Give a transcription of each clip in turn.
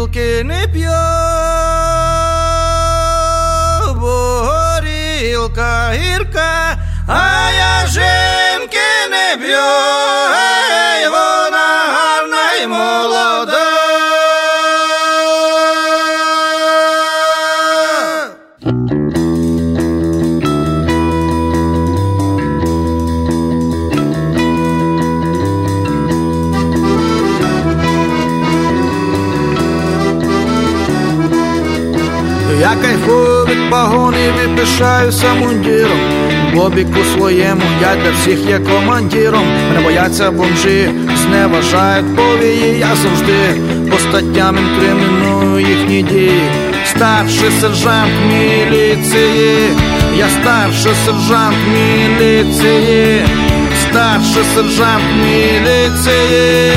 горілки не п'ю, бо горілка гірка, а я жінки не б'ю, ей, вона гарна й молода. Я кайфую від погонів і пишаюся мундіром. В бобіку своєму я для всіх є командиром. Мене бояться бомжі, зневажають повії. Я завжди по статтям інкриміную їхні дії. Старший сержант міліції, я старший сержант міліції, старший сержант міліції.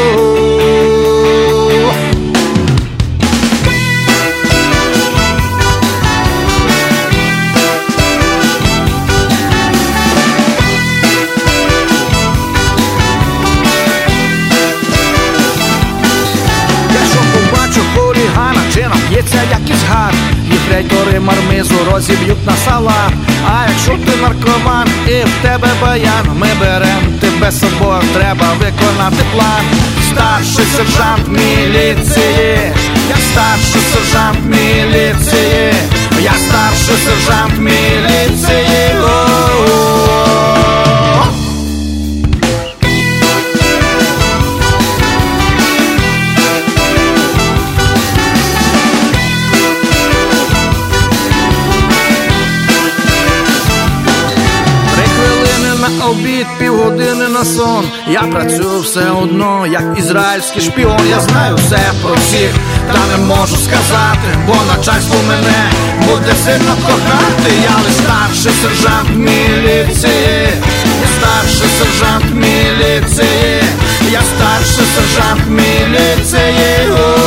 Якийсь гад, їх рейтори мармизу розіб'ють на салат. А якщо ти наркоман і в тебе баян, ми берем тебе з собою, треба виконати план. Старший сержант міліції, я старший сержант міліції, я старший сержант міліції. Обід, півгодини на сон. Я працюю все одно, як ізраїльський шпіон. Я знаю все про всіх, та не можу сказати, бо начальство мене буде сильно кохати. Я лиш старший сержант міліції, я старший сержант міліції, я старший сержант міліції.